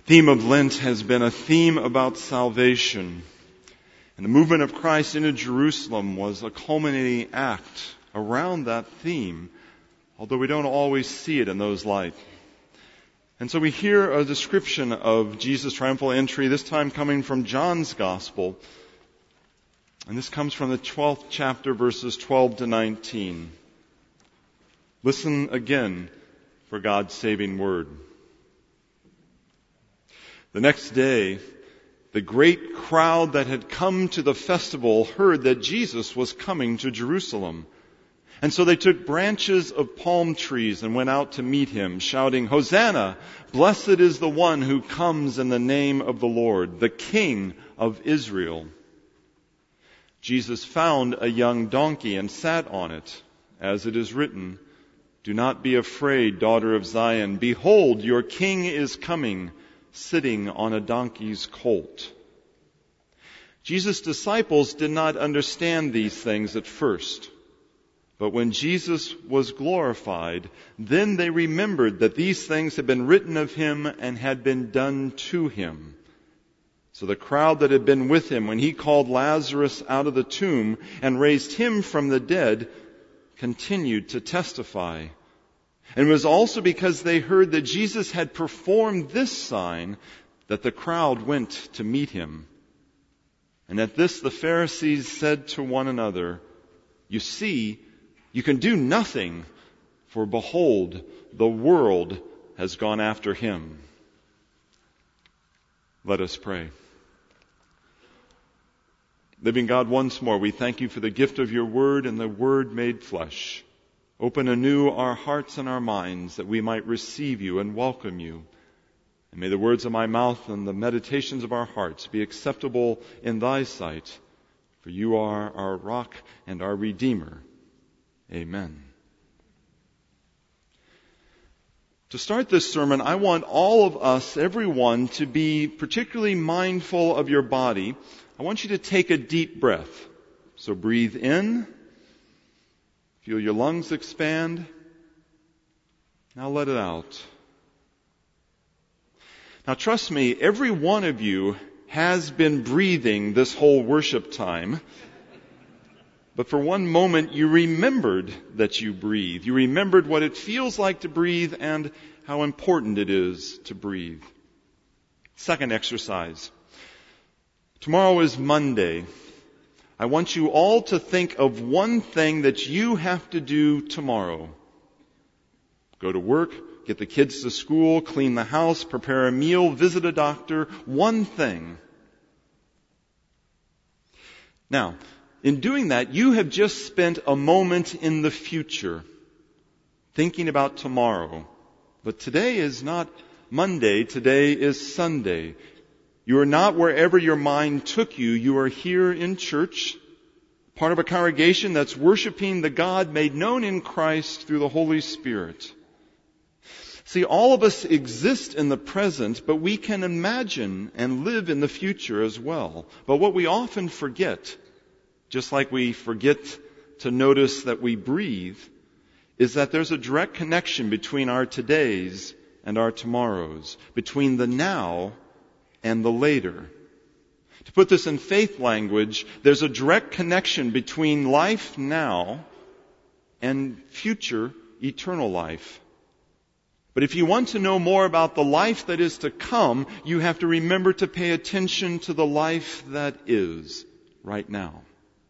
theme of Lent has been a theme about salvation. And the movement of Christ into Jerusalem was a culminating act around that theme, although we don't always see it in those light. And so we hear a description of Jesus' triumphal entry, this time coming from John's Gospel. And this comes from the 12th chapter, verses 12 to 19. Listen again for God's saving word. The next day, the great crowd that had come to the festival heard that Jesus was coming to Jerusalem. And so they took branches of palm trees and went out to meet him, shouting, "Hosanna! Blessed is the one who comes in the name of the Lord, the King of Israel." Jesus found a young donkey and sat on it, as it is written, "Do not be afraid, daughter of Zion. Behold, your king is coming, sitting on a donkey's colt." Jesus' disciples did not understand these things at first. But when Jesus was glorified, then they remembered that these things had been written of him and had been done to him. So the crowd that had been with him when he called Lazarus out of the tomb and raised him from the dead continued to testify. And it was also because they heard that Jesus had performed this sign that the crowd went to meet him. And at this the Pharisees said to one another, "You see, you can do nothing, for behold, the world has gone after him." Let us pray. Living God, once more, we thank you for the gift of your word and the word made flesh. Open anew our hearts and our minds that we might receive you and welcome you. And may the words of my mouth and the meditations of our hearts be acceptable in thy sight, for you are our rock and our Redeemer. Amen. To start this sermon, I want all of us, everyone, to be particularly mindful of your body. I want you to take a deep breath. So breathe in. Feel your lungs expand. Now let it out. Now trust me, every one of you has been breathing this whole worship time. But for one moment you remembered that you breathe. You remembered what it feels like to breathe and how important it is to breathe. Second exercise. Tomorrow is Monday. I want you all to think of one thing that you have to do tomorrow. Go to work, get the kids to school, clean the house, prepare a meal, visit a doctor. One thing. Now, in doing that, you have just spent a moment in the future, thinking about tomorrow. But today is not Monday, today is Sunday. You are not wherever your mind took you. You are here in church, part of a congregation that's worshiping the God made known in Christ through the Holy Spirit. See, all of us exist in the present, but we can imagine and live in the future as well. But what we often forget, just like we forget to notice that we breathe, is that there's a direct connection between our todays and our tomorrows, between the now and the later. To put this in faith language, there's a direct connection between life now and future eternal life. But if you want to know more about the life that is to come, you have to remember to pay attention to the life that is right now.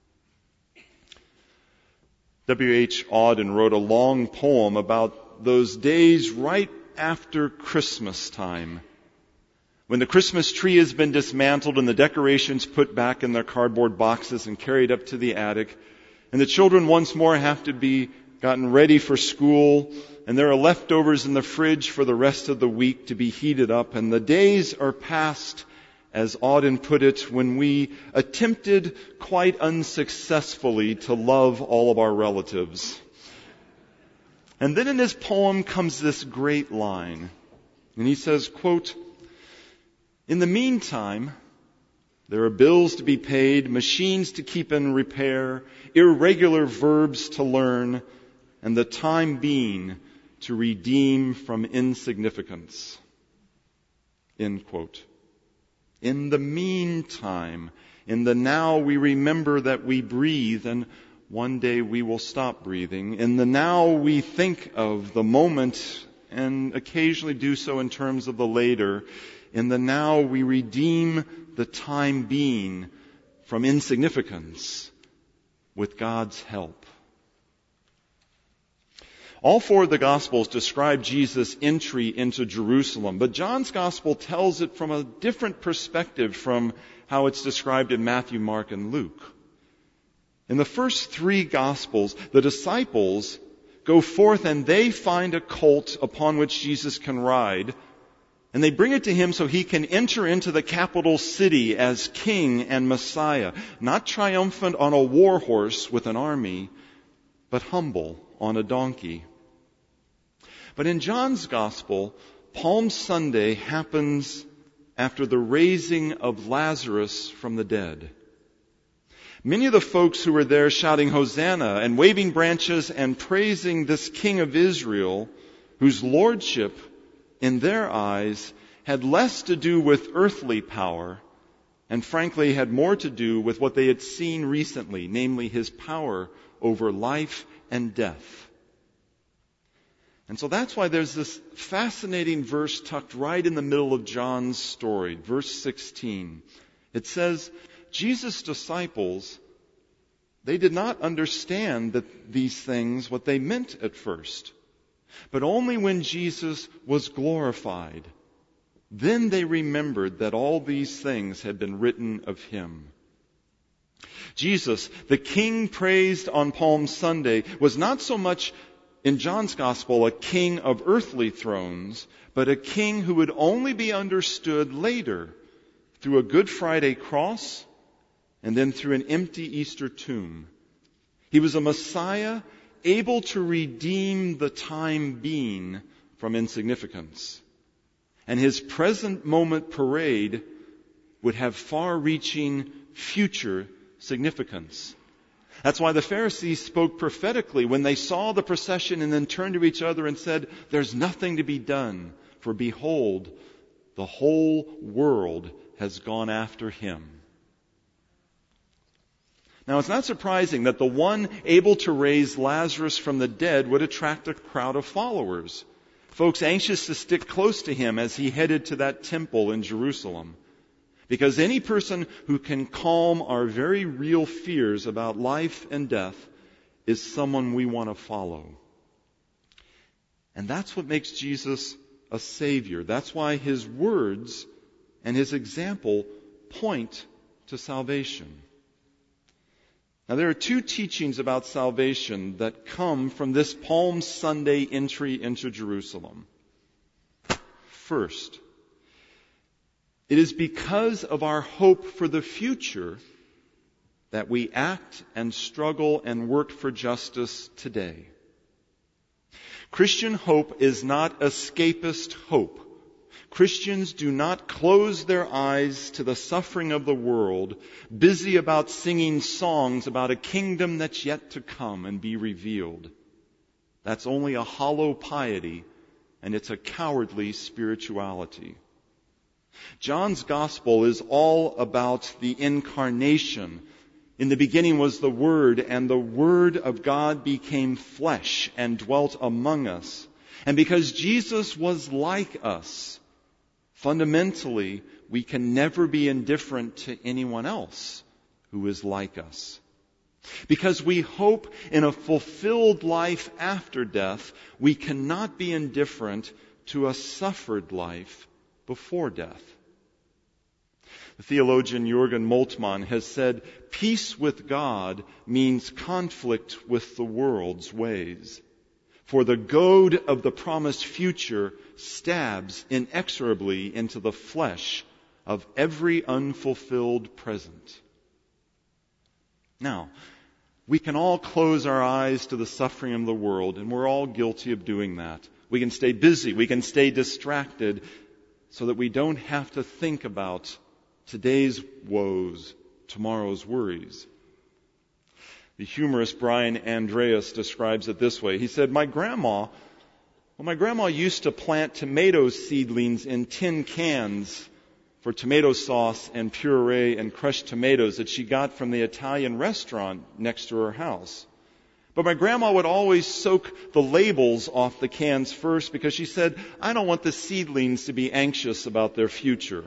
W.H. Auden wrote a long poem about those days right after Christmas time, when the Christmas tree has been dismantled and the decorations put back in their cardboard boxes and carried up to the attic, and the children once more have to be gotten ready for school, and there are leftovers in the fridge for the rest of the week to be heated up, and the days are past, as Auden put it, when we attempted quite unsuccessfully to love all of our relatives. And then in his poem comes this great line, and he says, quote, "In the meantime, there are bills to be paid, machines to keep in repair, irregular verbs to learn, and the time being to redeem from insignificance." End quote. In the meantime, in the now, we remember that we breathe, and one day we will stop breathing. In the now, we think of the moment and occasionally do so in terms of the later. In the now, we redeem the time being from insignificance with God's help. All four of the Gospels describe Jesus' entry into Jerusalem, but John's Gospel tells it from a different perspective from how it's described in Matthew, Mark, and Luke. In the first three Gospels, the disciples go forth and they find a colt upon which Jesus can ride, and they bring it to him so he can enter into the capital city as king and Messiah, not triumphant on a war horse with an army, but humble on a donkey. But in John's Gospel, Palm Sunday happens after the raising of Lazarus from the dead. Many of the folks who were there shouting Hosanna and waving branches and praising this King of Israel, whose lordship in their eyes had less to do with earthly power and frankly had more to do with what they had seen recently, namely his power over life and death. And so that's why there's this fascinating verse tucked right in the middle of John's story, verse 16. It says, Jesus' disciples, they did not understand that these things, what they meant at first. But only when Jesus was glorified, then they remembered that all these things had been written of him. Jesus, the King praised on Palm Sunday, was not so much in John's Gospel a king of earthly thrones, but a king who would only be understood later through a Good Friday cross and then through an empty Easter tomb. He was a Messiah able to redeem the time being from insignificance. And his present moment parade would have far-reaching future significance. That's why the Pharisees spoke prophetically when they saw the procession and then turned to each other and said, "There's nothing to be done, for behold, the whole world has gone after him." Now, it's not surprising that the one able to raise Lazarus from the dead would attract a crowd of followers, folks anxious to stick close to him as he headed to that temple in Jerusalem. Because any person who can calm our very real fears about life and death is someone we want to follow. And that's what makes Jesus a Savior. That's why his words and his example point to salvation. Now, there are two teachings about salvation that come from this Palm Sunday entry into Jerusalem. First, it is because of our hope for the future that we act and struggle and work for justice today. Christian hope is not escapist hope. Christians do not close their eyes to the suffering of the world, busy about singing songs about a kingdom that's yet to come and be revealed. That's only a hollow piety, and it's a cowardly spirituality. John's Gospel is all about the incarnation. In the beginning was the Word, and the Word of God became flesh and dwelt among us. And because Jesus was like us, fundamentally, we can never be indifferent to anyone else who is like us. Because we hope in a fulfilled life after death, we cannot be indifferent to a suffered life before death. The theologian Jürgen Moltmann has said, peace with God means conflict with the world's ways. For the goad of the promised future stabs inexorably into the flesh of every unfulfilled present. Now, we can all close our eyes to the suffering of the world, and we're all guilty of doing that. We can stay busy, we can stay distracted, so that we don't have to think about today's woes, tomorrow's worries. The humorist Brian Andreas describes it this way. He said, "My grandma Well, my grandma used to plant tomato seedlings in tin cans for tomato sauce and puree and crushed tomatoes that she got from the Italian restaurant next to her house. But my grandma would always soak the labels off the cans first because she said, I don't want the seedlings to be anxious about their future.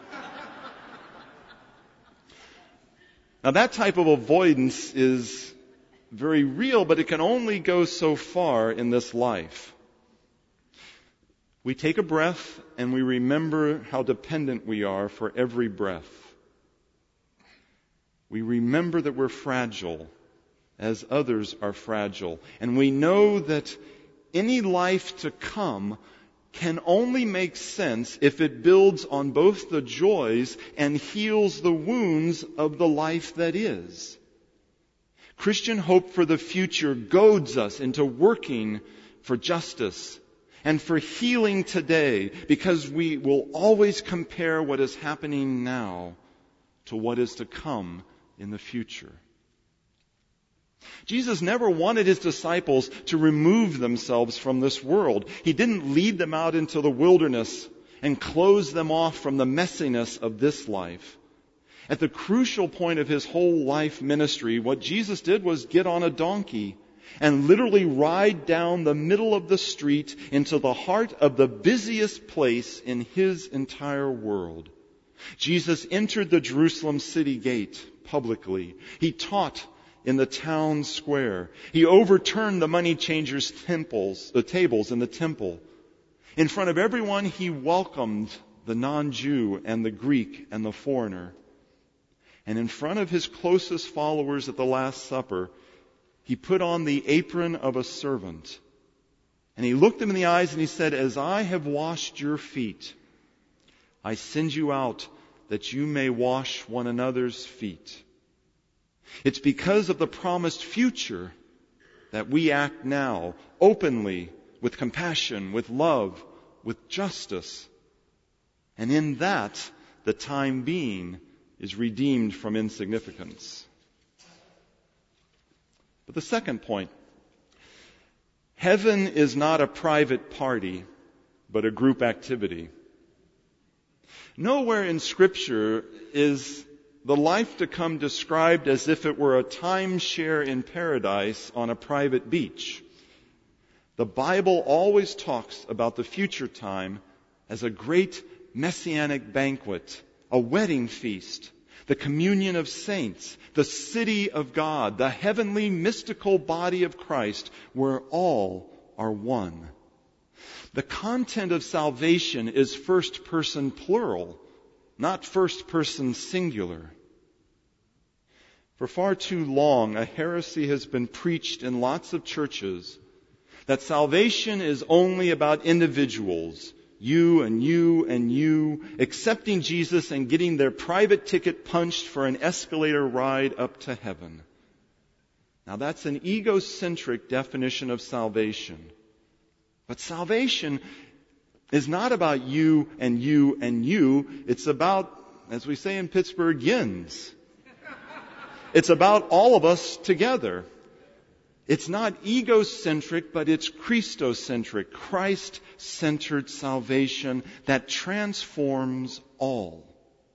Now that type of avoidance is very real, but it can only go so far in this life. We take a breath and we remember how dependent we are for every breath. We remember that we're fragile as others are fragile. And we know that any life to come can only make sense if it builds on both the joys and heals the wounds of the life that is. Christian hope for the future goads us into working for justice and for healing today, because we will always compare what is happening now to what is to come in the future. Jesus never wanted his disciples to remove themselves from this world. He didn't lead them out into the wilderness and close them off from the messiness of this life. At the crucial point of his whole life ministry, what Jesus did was get on a donkey and literally ride down the middle of the street into the heart of the busiest place in his entire world. Jesus entered the Jerusalem city gate publicly. He taught in the town square. He overturned the money changers' tables in the temple. In front of everyone, he welcomed the non-Jew and the Greek and the foreigner. And in front of his closest followers at the Last Supper, he put on the apron of a servant. And he looked them in the eyes and he said, as I have washed your feet, I send you out that you may wash one another's feet. It's because of the promised future that we act now, openly, with compassion, with love, with justice. And in that, the time being is redeemed from insignificance. But the second point, heaven is not a private party, but a group activity. Nowhere in Scripture is the life to come described as if it were a timeshare in paradise on a private beach. The Bible always talks about the future time as a great messianic banquet, a wedding feast, the communion of saints, the city of God, the heavenly mystical body of Christ, where all are one. The content of salvation is first person plural, not first person singular. For far too long, a heresy has been preached in lots of churches that salvation is only about individuals, you and you and you, accepting Jesus and getting their private ticket punched for an escalator ride up to heaven. Now that's an egocentric definition of salvation. But salvation is not about you and you and you. It's about, as we say in Pittsburgh, yins. It's about all of us together. It's not egocentric, but it's Christocentric, Christ-centered salvation that transforms all.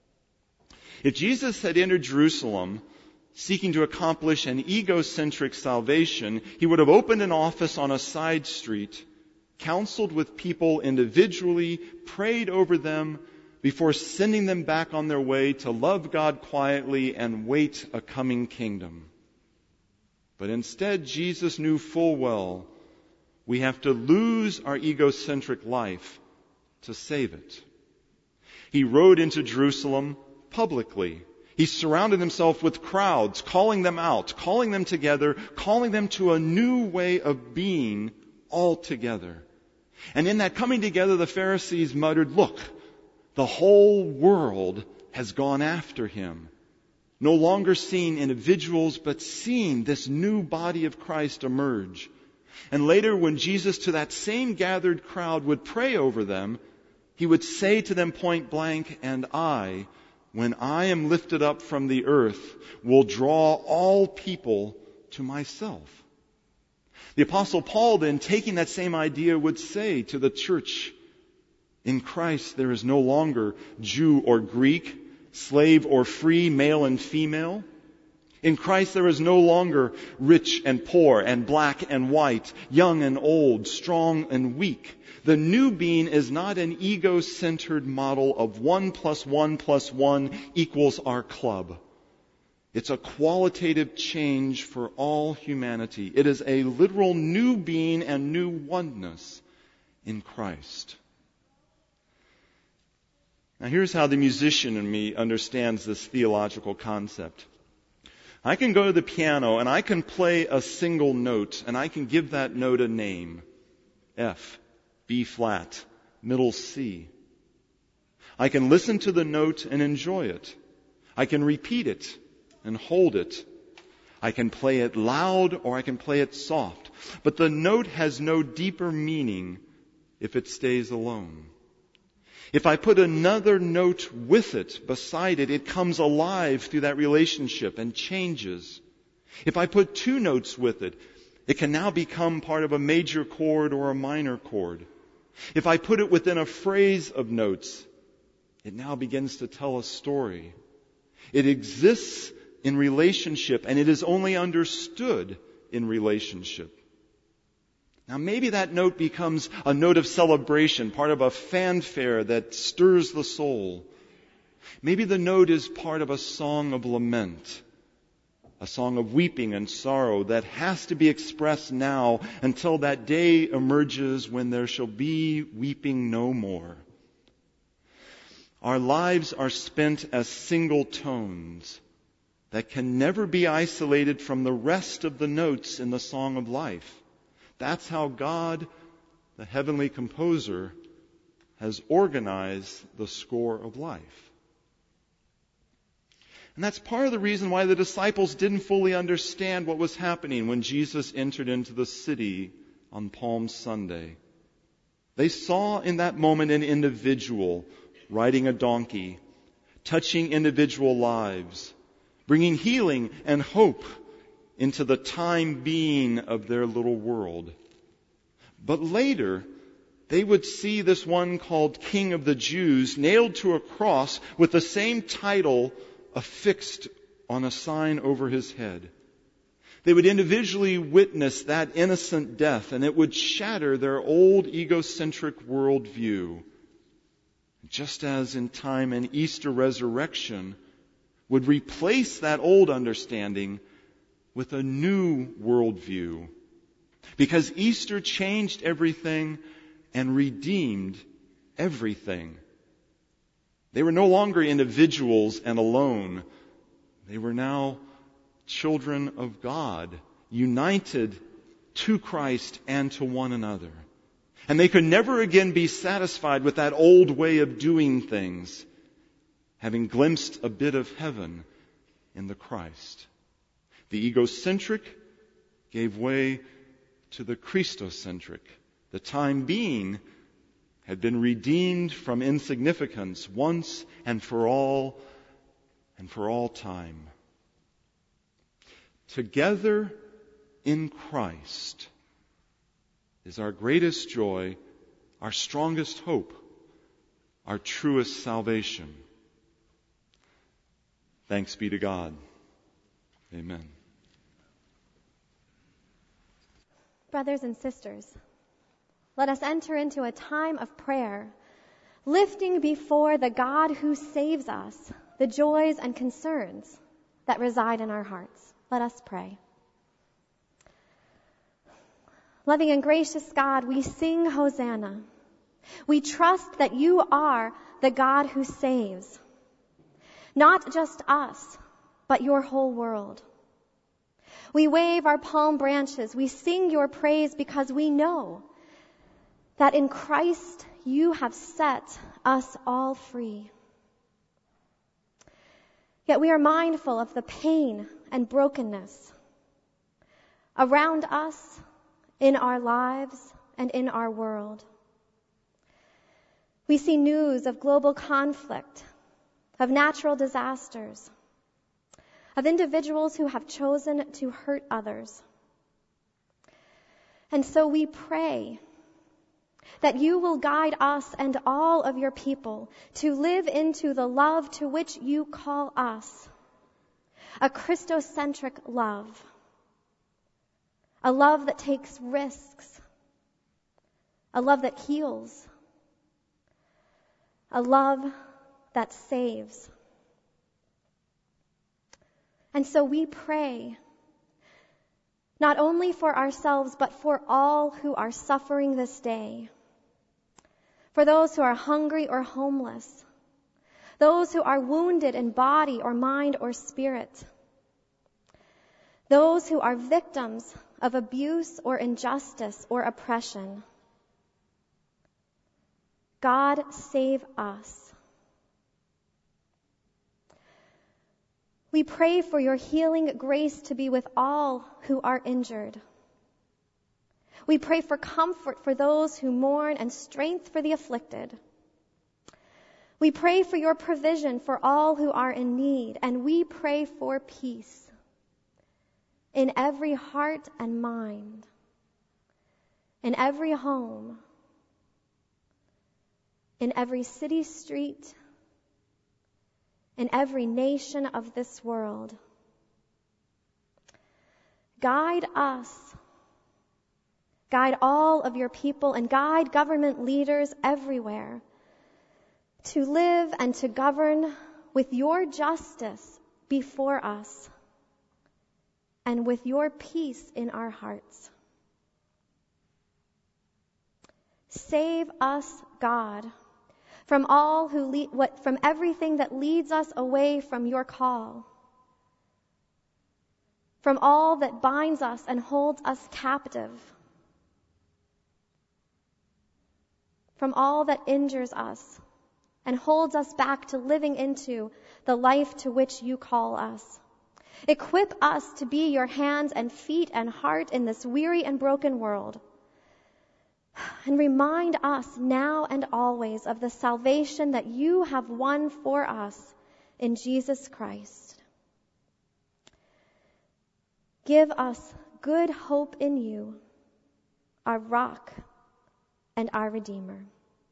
If Jesus had entered Jerusalem seeking to accomplish an egocentric salvation, he would have opened an office on a side street, counseled with people individually, prayed over them before sending them back on their way to love God quietly and wait a coming kingdom. But instead, Jesus knew full well we have to lose our egocentric life to save it. He rode into Jerusalem publicly. He surrounded himself with crowds, calling them out, calling them together, calling them to a new way of being all together. And in that coming together, the Pharisees muttered, "Look, the whole world has gone after him." No longer seeing individuals, but seeing this new body of Christ emerge. And later, when Jesus to that same gathered crowd would pray over them, he would say to them point blank, "And I, when I am lifted up from the earth, will draw all people to myself." The Apostle Paul then, taking that same idea, would say to the church, in Christ there is no longer Jew or Greek, slave or free, male and female. In Christ there is no longer rich and poor and black and white, young and old, strong and weak. The new being is not an ego-centered model of 1 + 1 + 1 = our club. It's a qualitative change for all humanity. It is a literal new being and new oneness in Christ. Now here's how the musician in me understands this theological concept. I can go to the piano and I can play a single note and I can give that note a name. F, B flat, middle C. I can listen to the note and enjoy it. I can repeat it and hold it. I can play it loud or I can play it soft. But the note has no deeper meaning if it stays alone. If I put another note with it, beside it, it comes alive through that relationship and changes. If I put two notes with it, it can now become part of a major chord or a minor chord. If I put it within a phrase of notes, it now begins to tell a story. It exists in relationship, and it is only understood in relationship. Now maybe that note becomes a note of celebration, part of a fanfare that stirs the soul. Maybe the note is part of a song of lament, a song of weeping and sorrow that has to be expressed now until that day emerges when there shall be weeping no more. Our lives are spent as single tones that can never be isolated from the rest of the notes in the song of life. That's how God, the heavenly composer, has organized the score of life. And that's part of the reason why the disciples didn't fully understand what was happening when Jesus entered into the city on Palm Sunday. They saw in that moment an individual riding a donkey, touching individual lives, bringing healing and hope into the time being of their little world. But later, they would see this one called King of the Jews nailed to a cross with the same title affixed on a sign over his head. They would individually witness that innocent death, and it would shatter their old egocentric worldview. Just as in time an Easter resurrection would replace that old understanding with a new worldview. Because Easter changed everything and redeemed everything. They were no longer individuals and alone. They were now children of God, united to Christ and to one another. And they could never again be satisfied with that old way of doing things, having glimpsed a bit of heaven in the Christ. The egocentric gave way to the Christocentric. The time being had been redeemed from insignificance once and for all time. Together in Christ is our greatest joy, our strongest hope, our truest salvation. Thanks be to God. Amen. Brothers and sisters, let us enter into a time of prayer, lifting before the God who saves us the joys and concerns that reside in our hearts. Let us pray. Loving and gracious God, we sing Hosanna. We trust that you are the God who saves, not just us, but your whole world. We wave our palm branches. We sing your praise because we know that in Christ you have set us all free. Yet we are mindful of the pain and brokenness around us, in our lives, and in our world. We see news of global conflict, of natural disasters, of individuals who have chosen to hurt others. And so we pray that you will guide us and all of your people to live into the love to which you call us, a Christocentric love, a love that takes risks, a love that heals, a love that saves. And so we pray, not only for ourselves, but for all who are suffering this day, for those who are hungry or homeless, those who are wounded in body or mind or spirit, those who are victims of abuse or injustice or oppression. God, save us. We pray for your healing grace to be with all who are injured. We pray for comfort for those who mourn and strength for the afflicted. We pray for your provision for all who are in need, and we pray for peace in every heart and mind, in every home, in every city street, in every nation of this world. Guide us, guide all of your people, and guide government leaders everywhere to live and to govern with your justice before us and with your peace in our hearts. Save us, God, from from everything that leads us away from your call, from all that binds us and holds us captive, from all that injures us and holds us back to living into the life to which you call us. Equip us to be your hands and feet and heart in this weary and broken world. And remind us now and always of the salvation that you have won for us in Jesus Christ. Give us good hope in you, our rock and our Redeemer.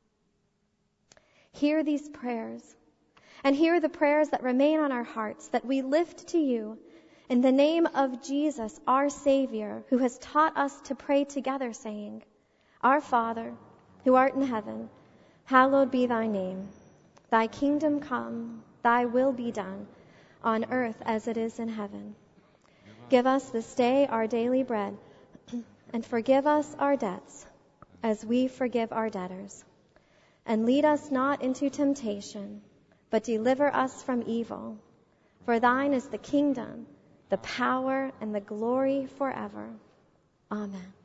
Hear these prayers, and hear the prayers that remain on our hearts that we lift to you in the name of Jesus, our Savior, who has taught us to pray together, saying, Our Father, who art in heaven, hallowed be thy name. Thy kingdom come, thy will be done, on earth as it is in heaven. Give us this day our daily bread, and forgive us our debts, as we forgive our debtors. And lead us not into temptation, but deliver us from evil. For thine is the kingdom, the power, and the glory forever. Amen.